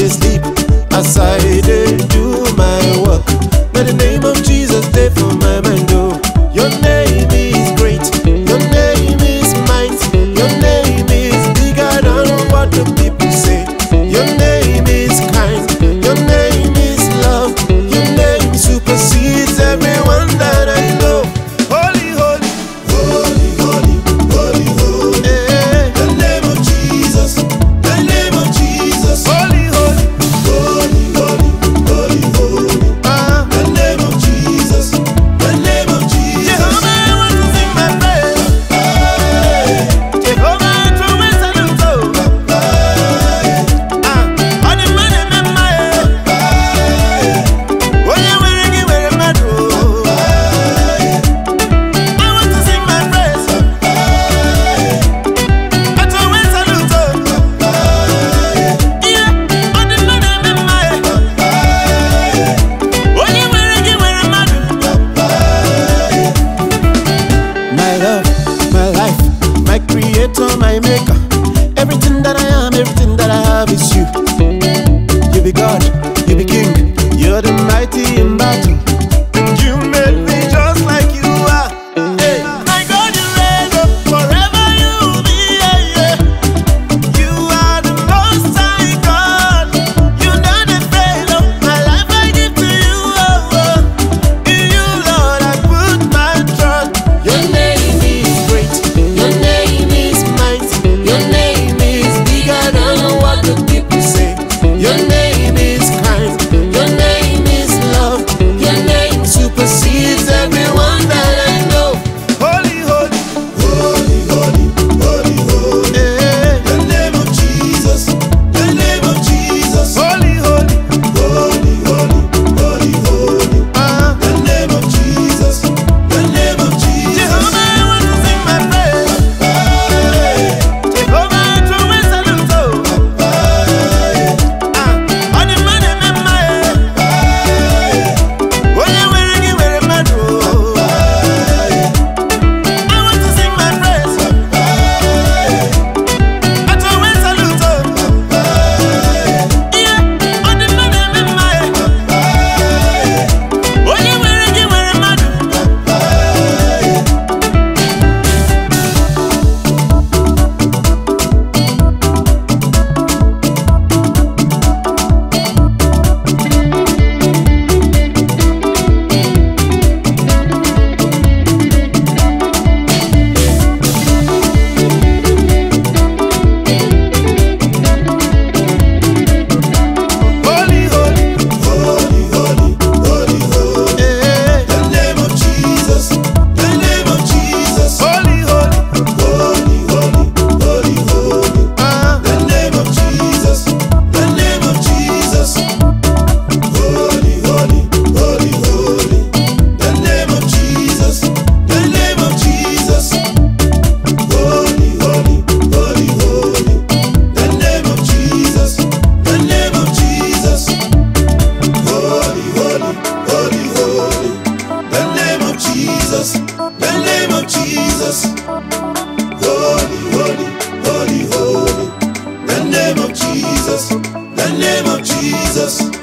dey sleep, as I dey do my work. May the name of Jesus dey for my mind, oh. Your name is great, your name is mighty, your name is bigger than what the people say. Your name is kind, your name is love, your name supersedes everyone that I know. Holy, holy, holy, holy, holy, holy. The name of Jesus, the name of Jesus. Holy, holy, holy, holy, holy, holy. The name of Jesus, the name of Jesus. Jehovah, I want to sing my praise. Jehovah, I want to salute you. On the money, my oh, yeah, we're ready, we're mad. I want to sing my praise. I want to salute you. Yeah, on the money, my oh, yeah, we're ready, we're mad. My love, my life, my creator, my maker. Everything that I am, everything that I have is you. You be God, you be King, you're the mighty in battle. You made me just like you are. Hey, my God, you reign up forever, you will be. Yeah. You are the most high God. You know the fail of my life, I give to you. In you, Lord, I put my trust. Your name is great, your name is mighty, your name is bigger than what the people say. Your name is kind, your name is love, your name supersedes everyone that I know. Holy, holy, holy, holy, holy, holy. The name of Jesus, the name of Jesus. Holy, holy, holy, holy, holy, holy. The name of Jesus, the name of Jesus. Jehovah, I want to sing my praise. Jehovah, I want to salute you. On the money, my oh, yeah, we're ready, we're mad. I want to sing my praise. I want to salute you. Yeah, on the money, my oh, yeah, we're ready, we're mad. Holy, holy, holy, holy, holy, holy. The name of Jesus, the name of Jesus. Holy, holy, holy, holy, holy, holy. The name of Jesus, the name of Jesus. Holy, holy, holy, holy. The name of Jesus, the name of Jesus. Holy, holy, holy, holy. The name of Jesus, the name of Jesus. Holy, holy, holy, holy. The name of Jesus, the name of Jesus. Holy, holy, holy, holy. The name of Jesus, the name of Jesus.